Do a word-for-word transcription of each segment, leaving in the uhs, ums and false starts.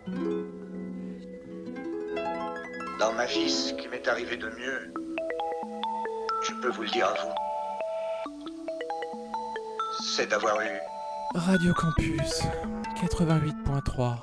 Dans ma vie, ce qui m'est arrivé de mieux, je peux vous le dire à vous, c'est d'avoir eu... Radio Campus quatre-vingt-huit point trois.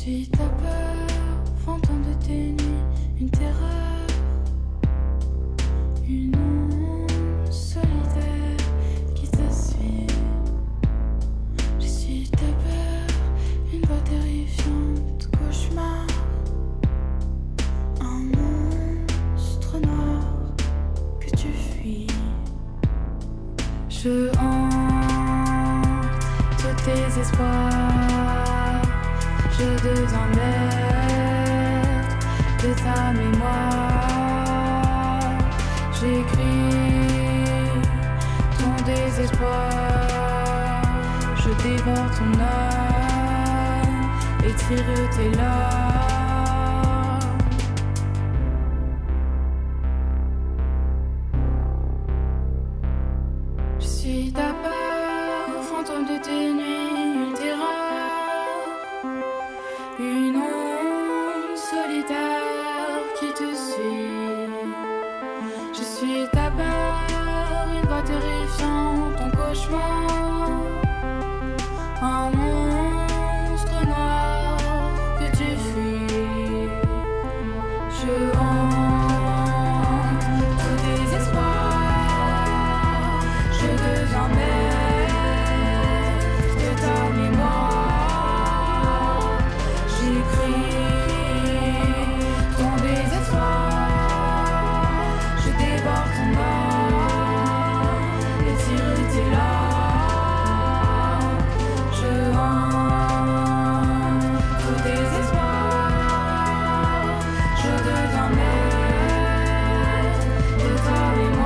suis ta peur, fantôme de tes nuits, une terreur, une ombre solitaire qui te suit. Je suis ta peur, une voix terrifiante, cauchemar, un monstre noir que tu fuis. Je hante tous tes espoirs, je deviens maître de ta mémoire. J'écris ton désespoir, je dévore ton âme et tire tes larmes. Je suis ta peur, fantôme de tes nuits, une terreur, une ombre solitaire qui te suit. Je suis ta peur, une voix terrifiante, ton cauchemar, un monstre noir que tu fuis. Je hante tout désespoir, je deviens maître de ta mémoire. J'écris ton désespoir, je dévore ton âme et tire tes larmes. Je hante tout désespoir, je deviens maître de ta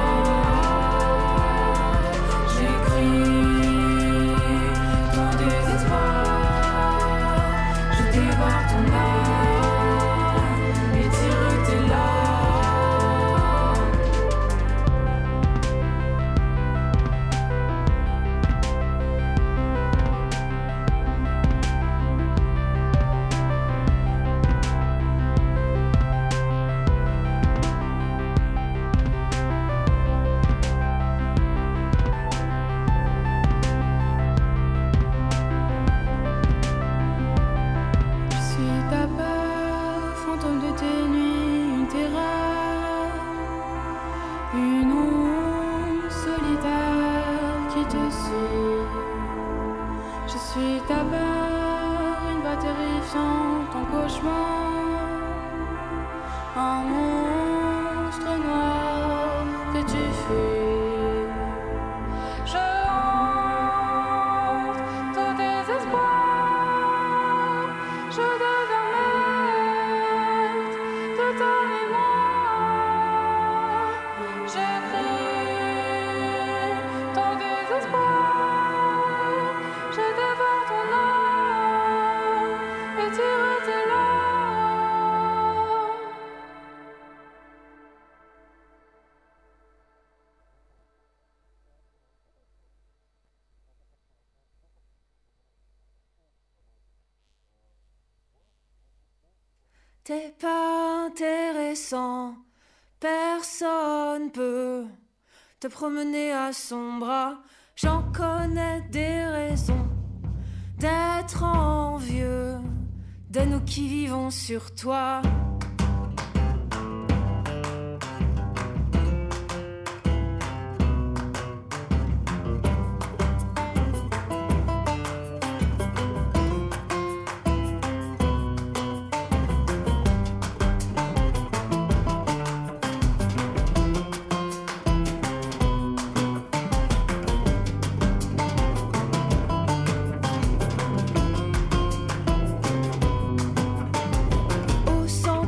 mémoire. J'écris ton désespoir, je dévore ton âme et tire tes larmes. Je suis ta peur, fantôme de tes nuits, une terreur, une ombre solitaire qui te suit. Je suis ta peur, une voix terrifiante, ton cauchemar, un monstre noir que tu fuis. Je hante tout désespoir, je deviens maître de ta mémoire. J'écris ton désespoir, je dévore ton âme et tire tes larmes. T'es pas intéressant, personne peut te promener à son bras. J'en connais des raisons d'être envieux de nous qui vivons sur toi. Au centre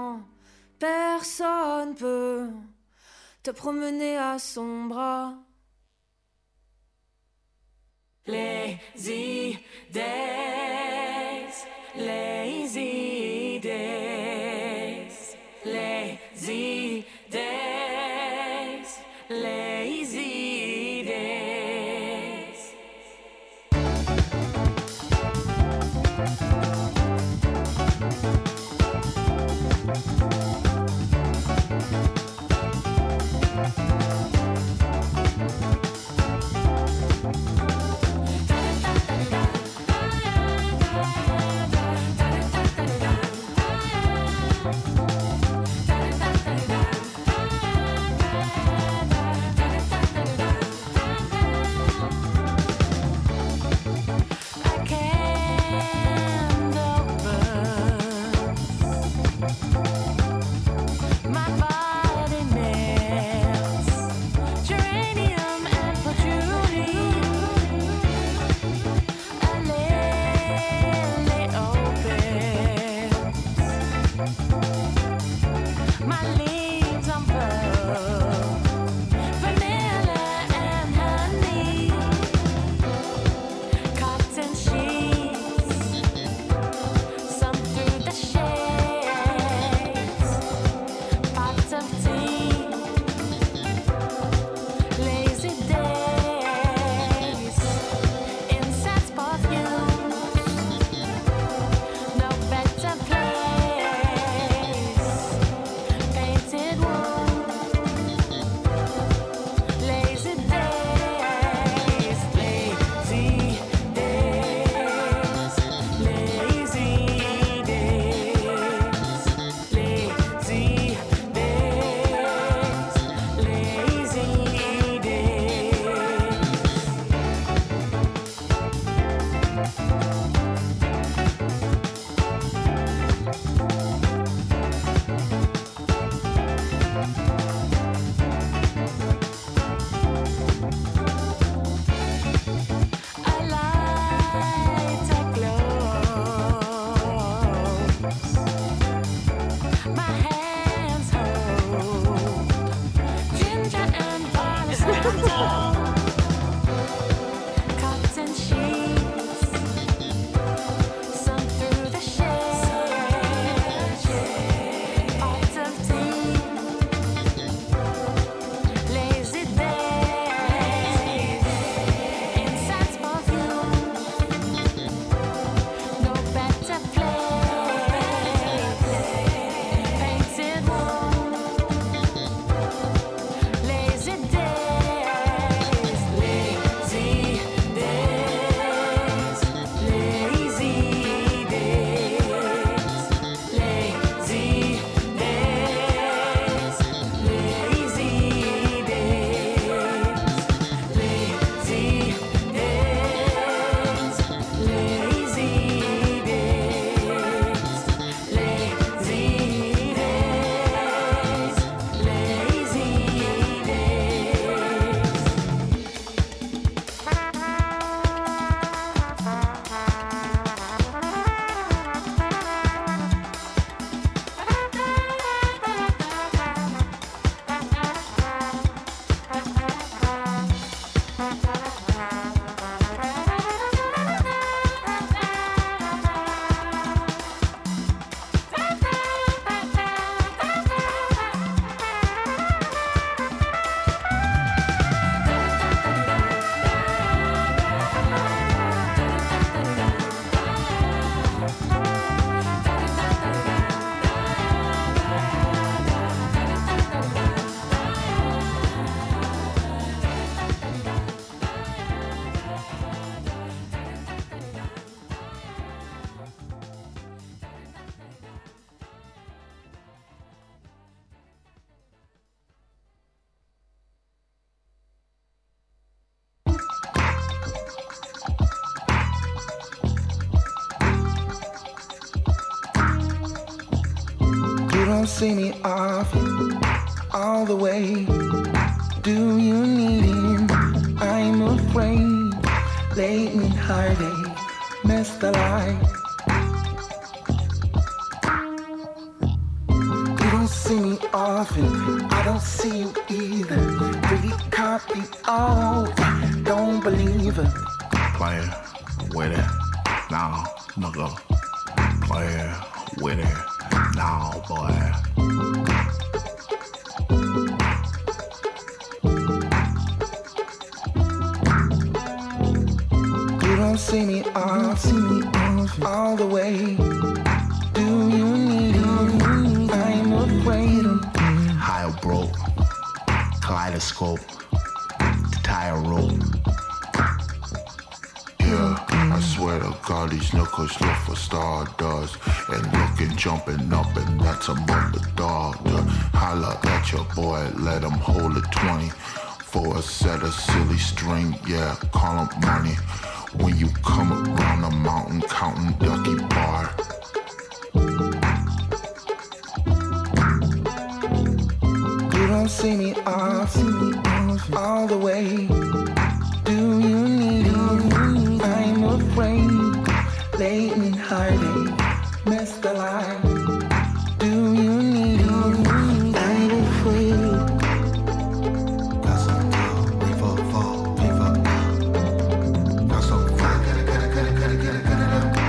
intéressant. Personne peut te promener à son bras. Lazy days, lazy days, lazy days, lazy days. don't see me off all the way. Do you need him? I'm afraid. Late me heartache, missed the light. see me often, I don't see you either. Pretty copy, oh, don't believe it. Player with it, now, nigga. Player with it, now, boy. You don't see me off, see me off all the way. Do you need it? I'm afraid of High broke, kaleidoscope, the tire rope. Yeah, I swear to God, these knuckles look for stardust. And looking, jumping up, and that's a mother dog. Holla at your boy, let him hold a twenty. For a set of silly string, yeah, call him money. When you come around the mountain, counting ducky bar. You don't see me off, see me off all the way. Do you need it? I'm afraid. Late in heartache, missed the line. Do you need it? I'm afraid. Got some love, river, fall, river. Got some fire, cut it, cut it, cut it, cut it, cut it, cut it up.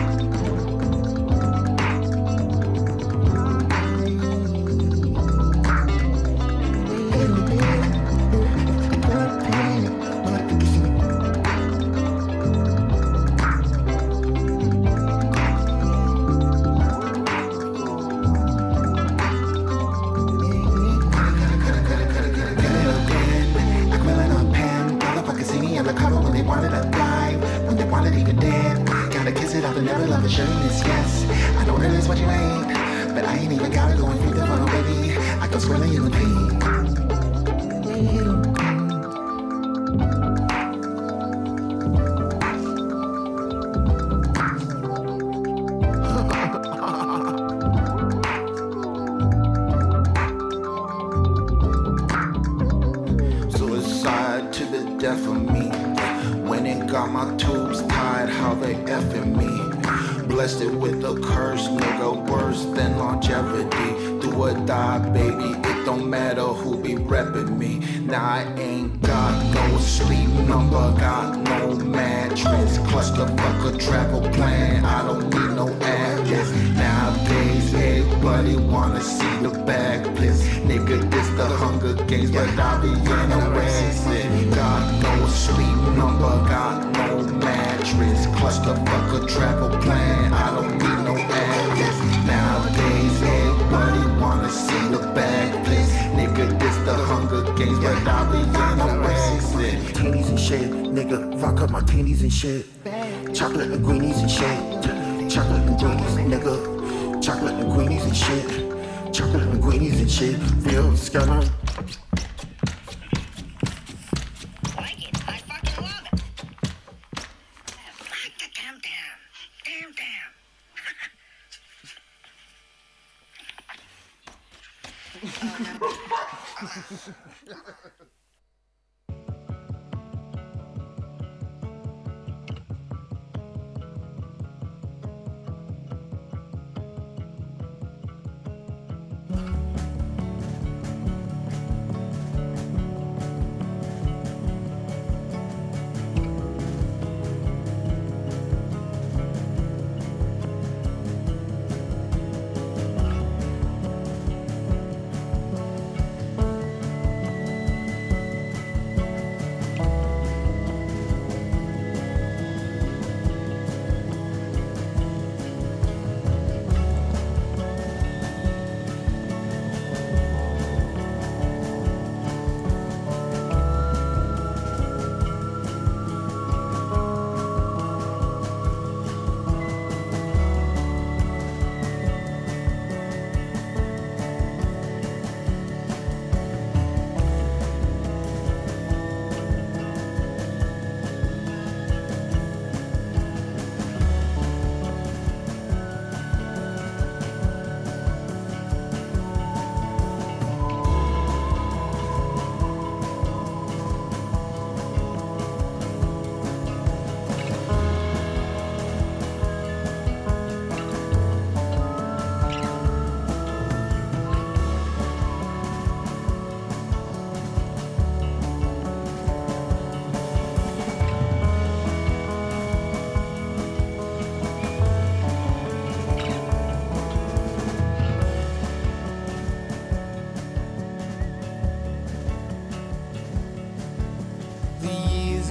Shit. Chocolate and greenies and shit. Chocolate and greenies, nigga. Chocolate and greenies and shit. Chocolate and greenies and shit. Feel scanner. Like it. I fucking love it. Like the damn damn. Damn damn. Oh, no.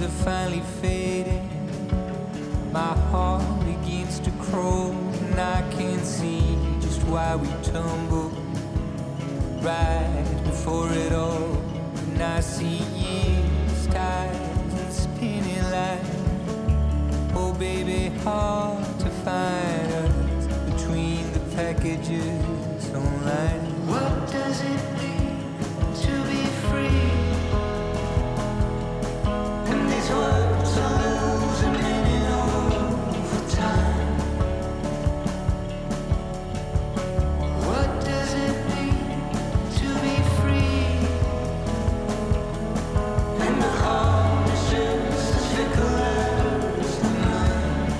are finally fading. My heart begins to crawl, and I can't see just why we tumbled right before it all. And I see years, tides and spinning light. Oh baby, hard to find us between the packages online. What does it mean to be free? And these words are losing meaning over time. What does it mean to be free? And the heart is just as fickle as the mind.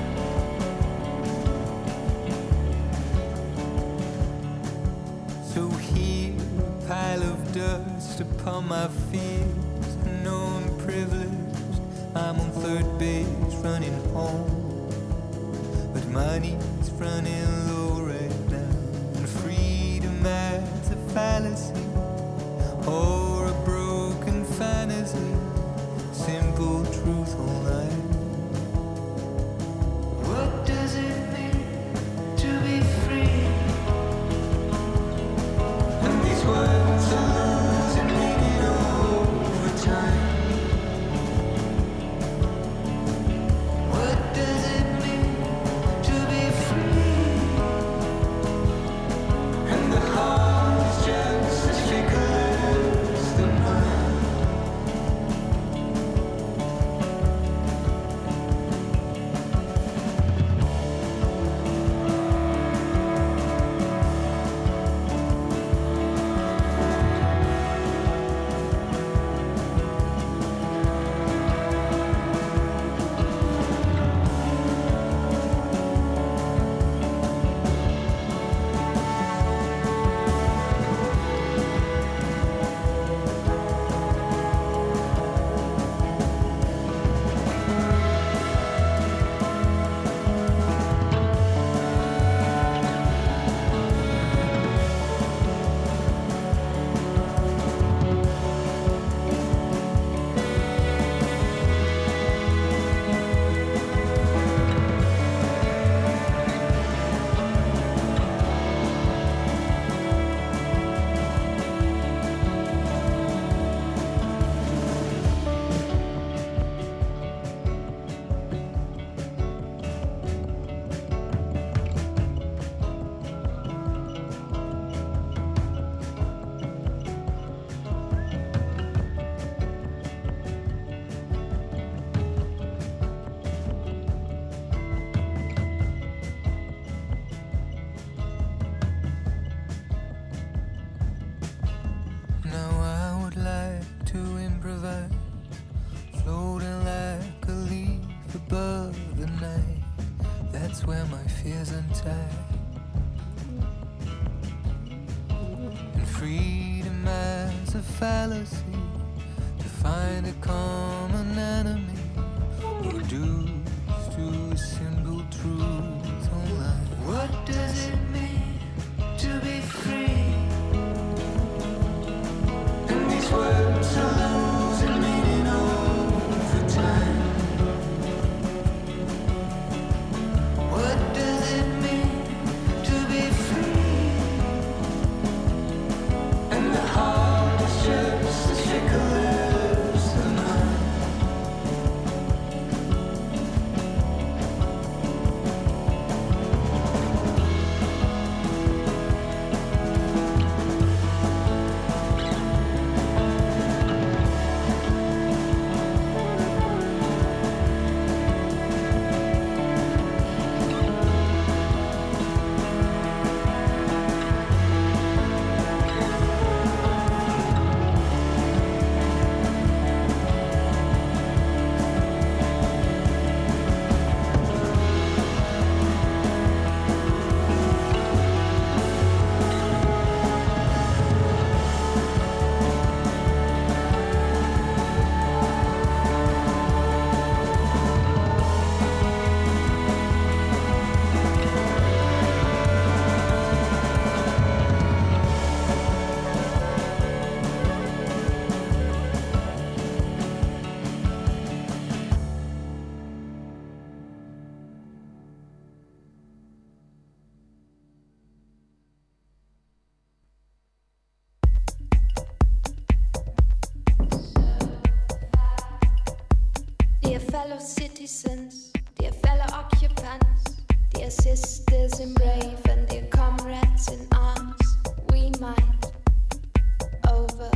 So here, a pile of dust upon my fears. I know I'm privileged, I'm on third base running home. But money's running low right now, and freedom as a fallacy or a broken fantasy, simple truth online. What does it mean to be free? And these words are losing meaning over time. What does it mean to be free? And the heart is just as fickle as the mind. Now I would like to improvise, floating like a leaf above the night. That's where my fears untie. And freedom as a fallacy, to find a common enemy, reduced to a simple truth online. What does it mean to be free? And these words are losing meaning over time. What does it mean to be free? And the heart is just as fickle as the mind. citizens, dear fellow occupants, dear sisters in brave and dear comrades in arms, we might overcome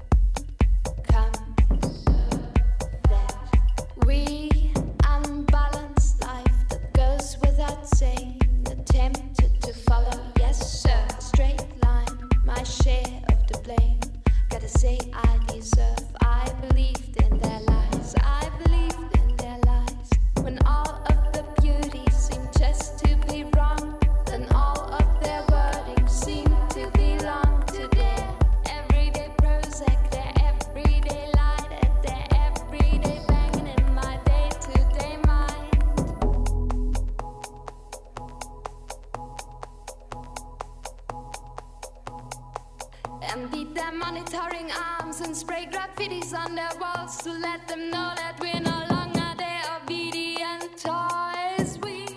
that we unbalanced life that goes without saying, attempted to follow, yes sir, straight line, my share of the blame. Gotta say I deserve, I believed in their lies, I believed in their lies. When all of the beauty seemed just to be wrong, then all of their wording seemed to belong to their everyday Prozac, their everyday light, and their everyday banging in my day-to-day mind. And beat their monitoring arms and spray graffitis on their walls to let them know that we're no longer their obedient toys. We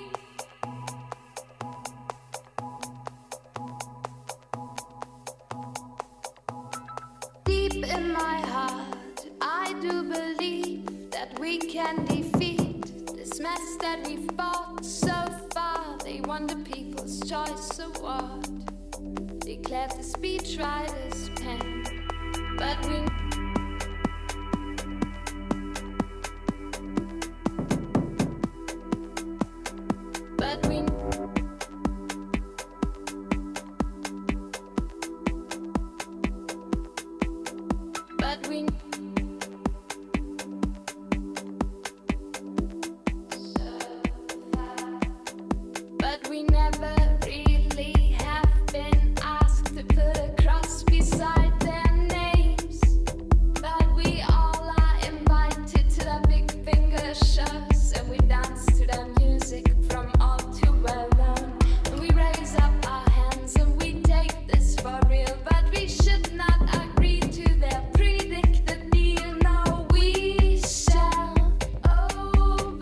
deep in my heart, I do believe that we can defeat this mess that we've fought so far. They won the People's Choice Award, declared the speechwriter's pen, but we but we but we but we never really have been asked to put a cross beside their names. But we all are invited to the big finger shows, and we dance to the music from all too well known. And we raise up our hands and we take this for real, but we should not agree to their predicted deal. No, we shall overcome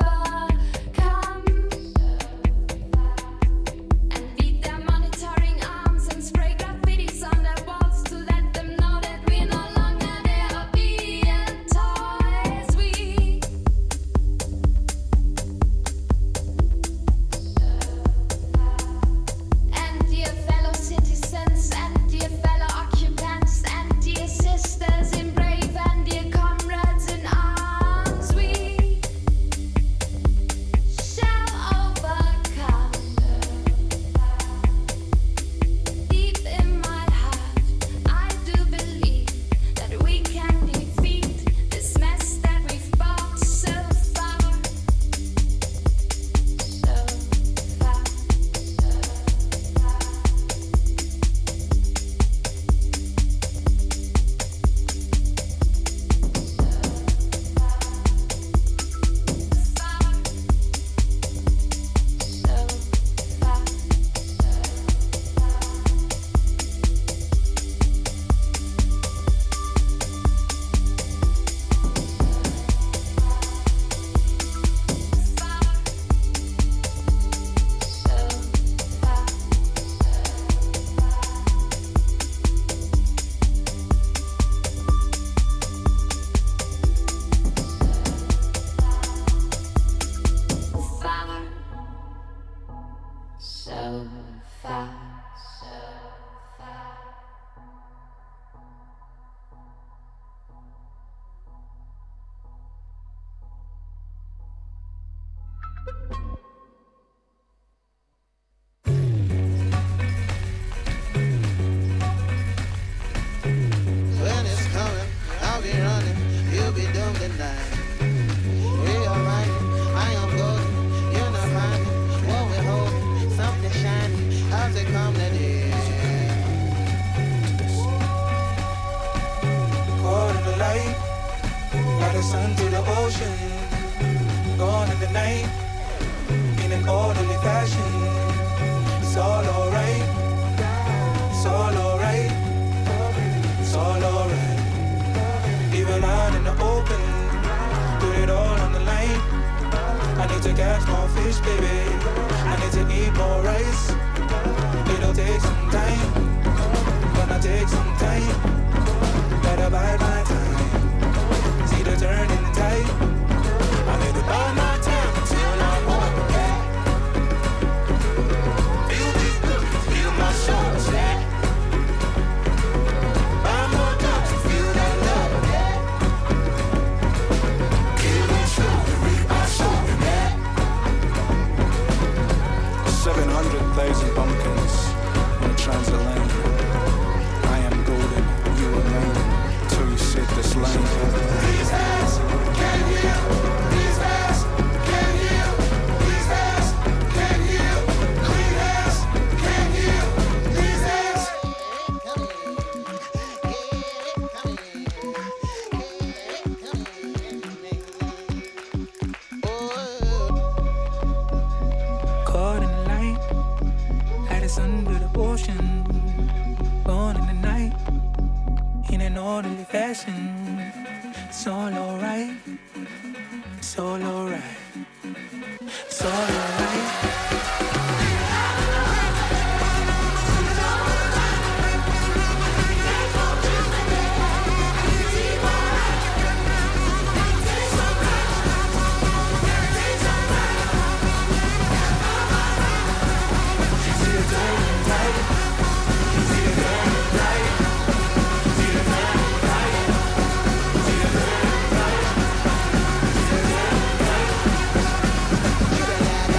and beat their monitoring arms and spray graffitis on their walls to let them know that we're no longer their obedient toys. We and dear fellow citizens and dear fellow occupants and dear sisters in brave and dear comrades in arms, we shall overcome. Deep in my heart, I do believe that we can defeat this mess that we've fought so far, so far, so far. So far, so far. When it's coming, I'll be running. You'll be doomed tonight. We are riding, I am golden. You're not finding what we're holding. Something shiny. How's it come today? Caught in the light, like the sun to the ocean. Gone in the night, in an orderly fashion. It's all alright, it's all alright, it's all alright. Even out in the open, put it all on the line. I need to catch more fish, baby. I need to eat more rice. It'll take some time, gonna take some time. Better bide my time. See the turning tide. I need to buy my time. orderly fashion. It's all alright. It's all alright. It's all alright. Get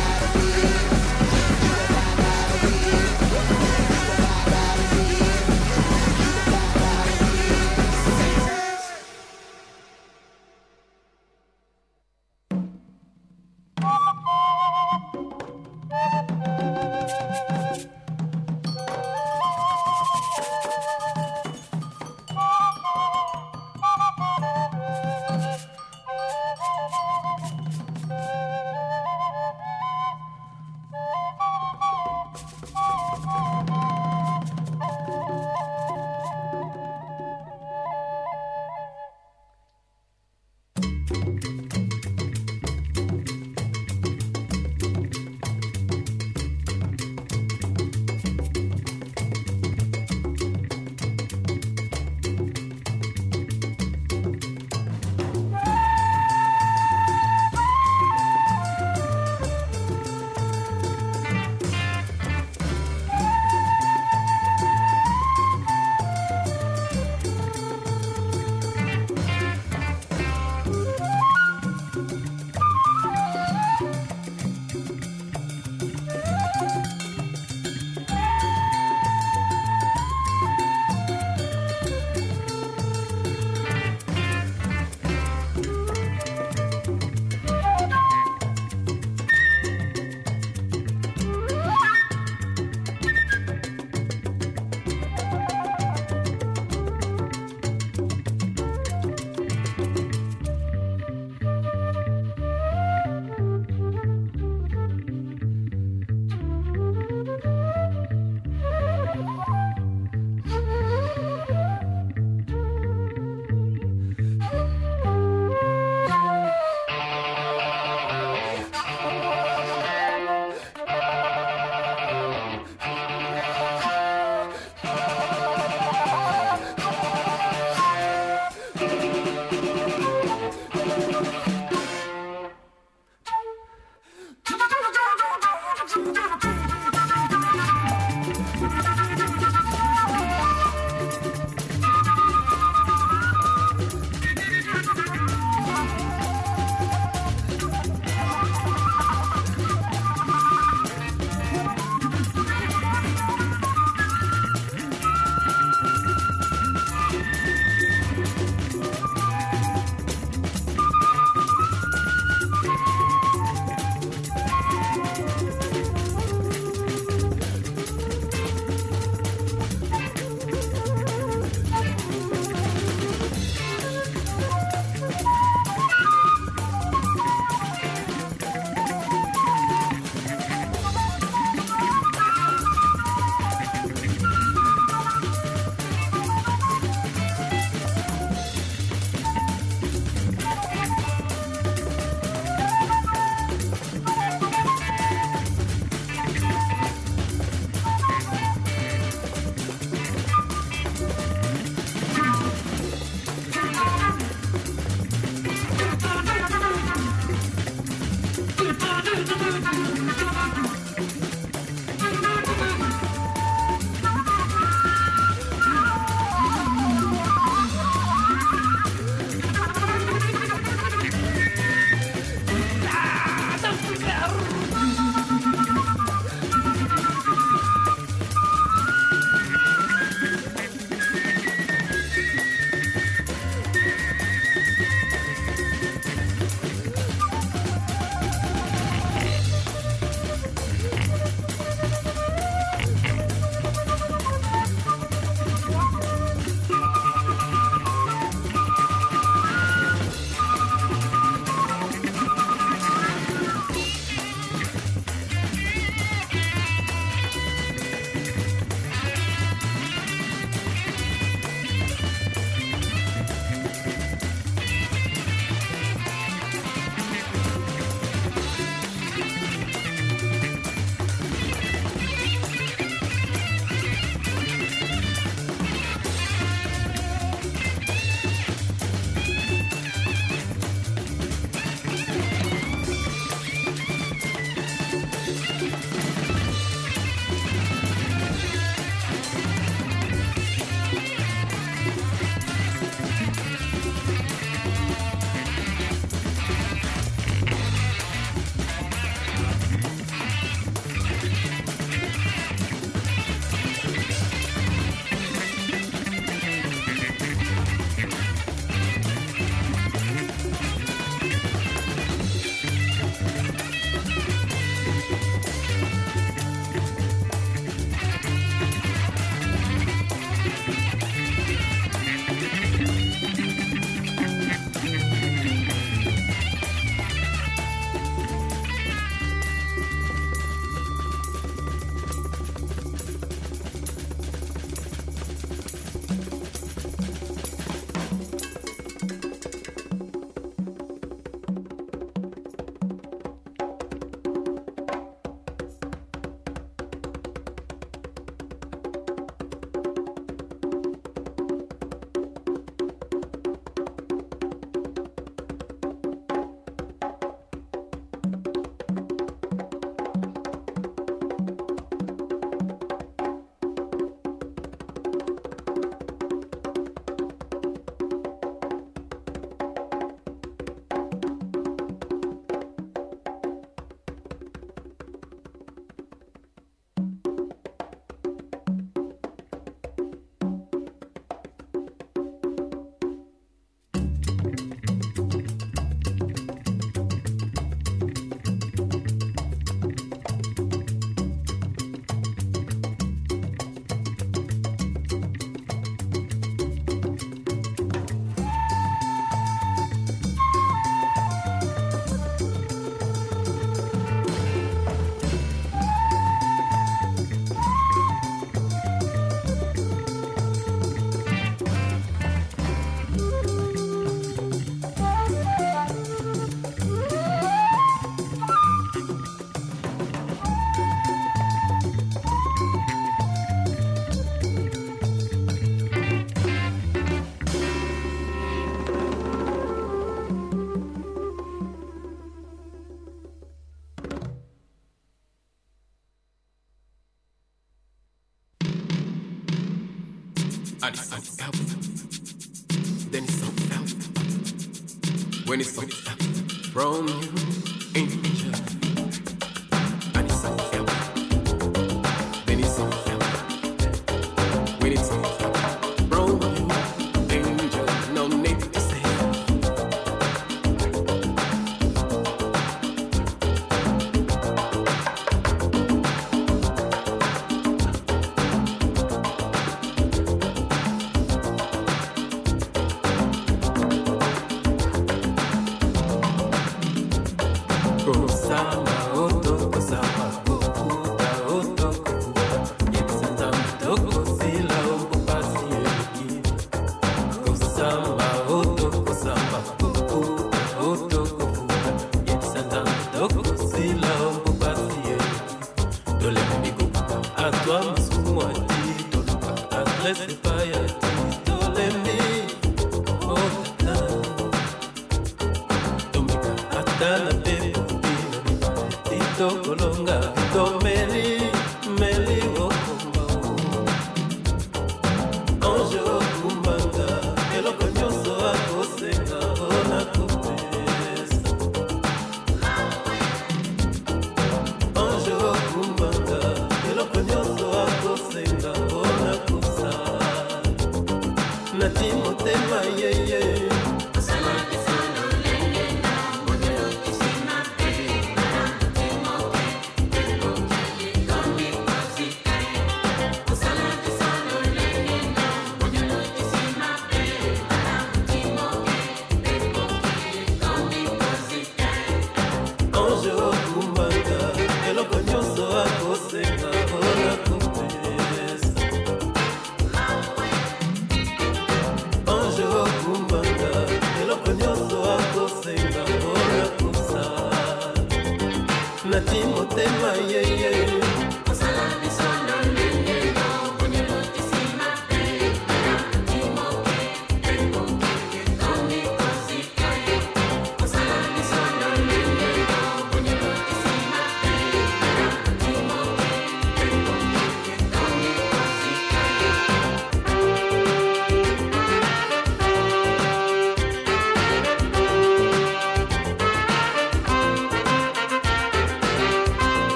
And it's something else. Then it's something else. When it's something else from you, angel. And it's something else. Then it's something else. When it's something else from you, angel. No need to say.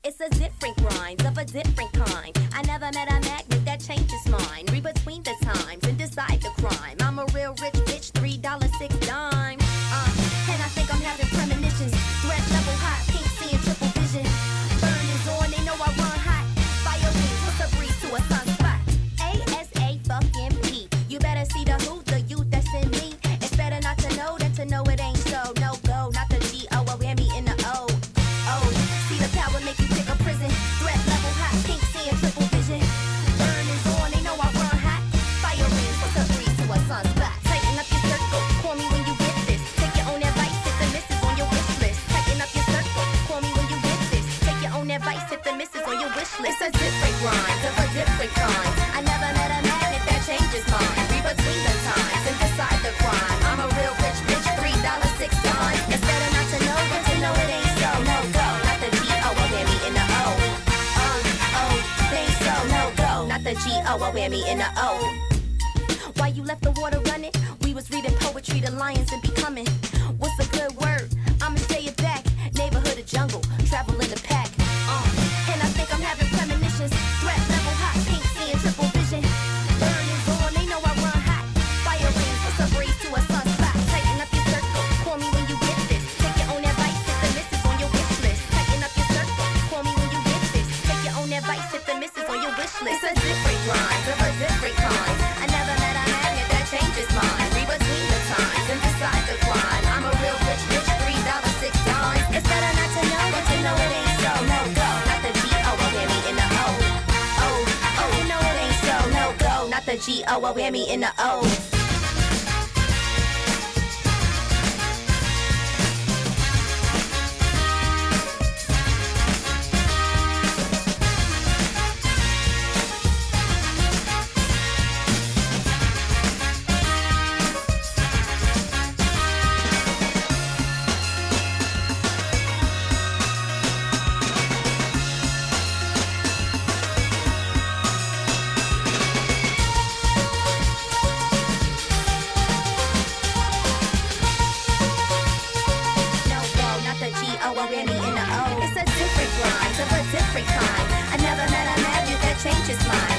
It's a different grind of a different kind. I never met a magnet that changes mine. Read between the times and decide the crime. I'm a real rich bitch, three dollars, six dimes. Uh, and I think I'm having premonitions. Threat level hot, pink seeing triple vision. Burn is on, they know I run hot. Fire wings, what's a breeze to a sunspot? A S A fucking P. You better see the who, the youth that's in me. It's better not to know than to know it ain't so. No go, not the G O, a whammy in the O. Oh, see the power make you pick a prison. Threat level hot, pink seeing triple vision. Burn is on, they know I run hot. Fire rings, what's a breeze to a sunspot? Tighten up your circle, call me when you get this. Take your own advice if the missus on your wish list. Tighten up your circle, call me when you get this. Take your own advice if the missus on your wish list. It's a different grind of a different kind. I never met a magnet that changes mine. Read between the times and decide the crime. I'm a real rich bitch, three dollars, six dimes. It's better not to know than to know it ain't so. No go, not the G O, a whammy in the O. Oh, oh, they ain't so. No go, not the G O, a whammy in the O. Why you left the water running? We was reading poetry, the lions and becoming. What's a good word? I'ma say it back. Neighborhood or jungle, travel in the pack. Uh, and I think I'm having premonitions. Threat level hot, pink seeing triple vision. Burn is on, they know I run hot. Fire rings, what's a breeze to a sunspot? Tighten up your circle, call me when you get this. Take your own advice if the missus on your wish list. Tighten up your circle, call me when you get this. Take your own advice if the missus on your wish list. It's a different grind of a different kind. I never met a magnet that changes mine. Read between the times and decide the crime. I'm a real rich bitch, three dollars, six dimes. It's better not to know than to know it ain't so. No go, not the G O, a whammy in the O. Oh, oh, you know it ain't so. No go, not the G O, a whammy in the O. It's a different grind of a different kind. I never met a magnet that changes mine.